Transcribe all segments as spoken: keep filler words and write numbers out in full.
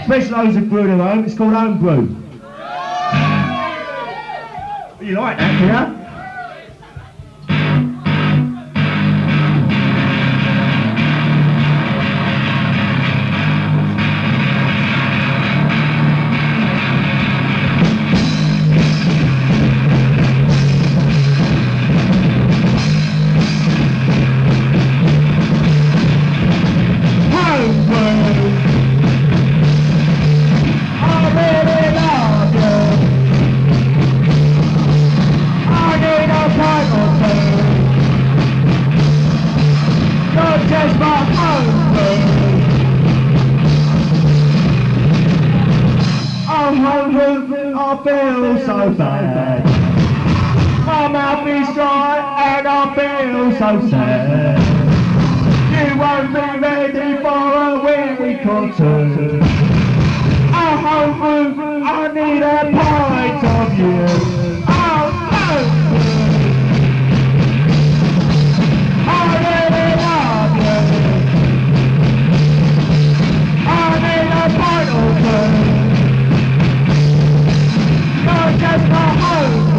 Fresh loads of brew at home. It's called home brew. You like that, do you? I feel so bad. My mouth is dry and I feel so sad. You won't be ready for a week or two. I hope I need a pint of you. Oh, oh. I really love you. I need a pint or two. Just my home.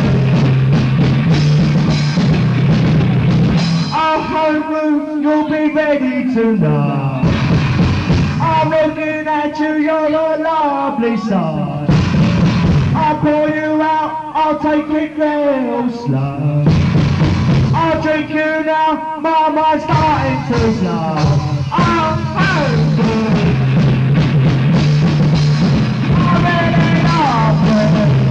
I hope you'll be ready tonight. I'm looking at you, you're a lovely sight. I'll pour you out, I'll take it real slow. I'll drink you now, my mind's starting to slow. Oh, oh, oh. I really love you.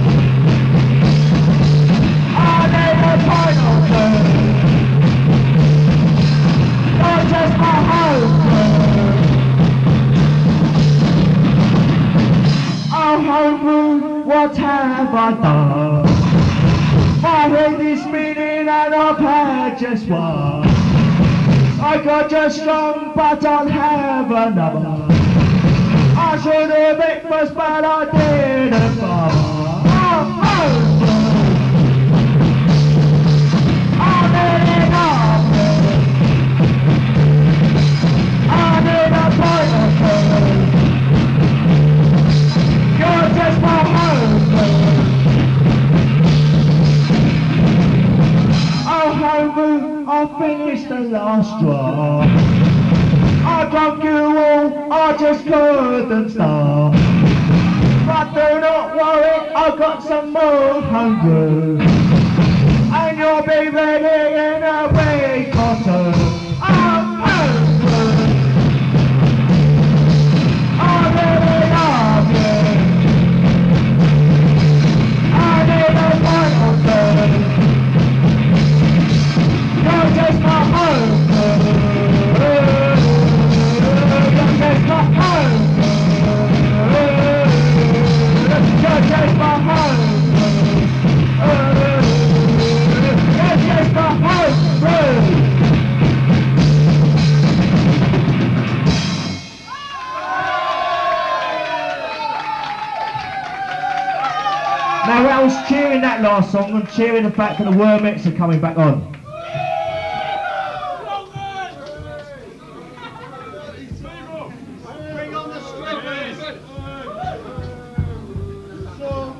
Just my home. Oh, home, what have I done? My head is spinning and I've had just one. I got just strong, but I'll have another. I should have breakfast, but I didn't bother. Oh, oh. I finished the last straw. I drank you all, I just couldn't stop. But do not worry, I've got some more hunger. And you'll be ready in a week or two. Oh, oh. I really love you. I need a pint or two. You're just my home. You're just my home. You're just my home. You're just my home. Now I was cheering that last song and cheering the fact that the Wormettes are coming back on.